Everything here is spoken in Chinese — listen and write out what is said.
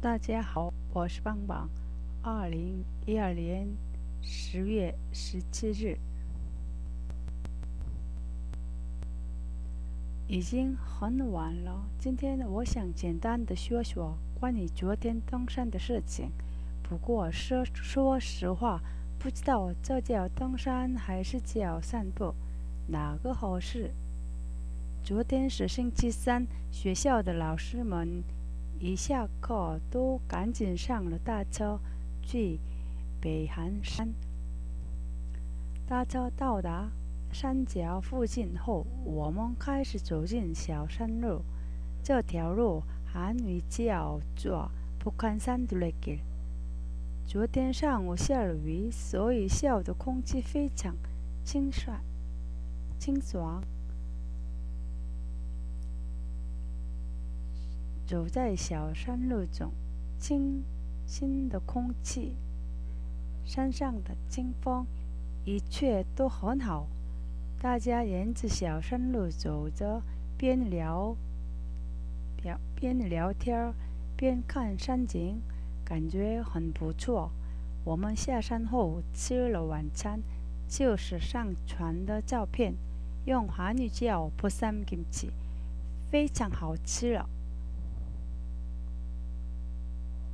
大家好，我是棒棒。2012年10月17日，已经很晚了。今天我想简单的说说关于昨天登山的事情。不过说实话，不知道这叫登山还是叫散步，哪个合适？昨天是星期三，学校的老师们一下课都赶紧上了大车去北寒山。大车到达山脚附近后，我们开始走进小山路。这条路韩语叫做북한산둘레길。昨天上午下了雨，所以下午的空气非常清爽。走在小山路中，清新的空气，山上的清风，一切都很好。大家沿着小山路走着，边聊天边看山景，感觉很不错。我们下山后吃了晚餐，就是上传的照片，用韩语叫보쌈김치，非常好吃了。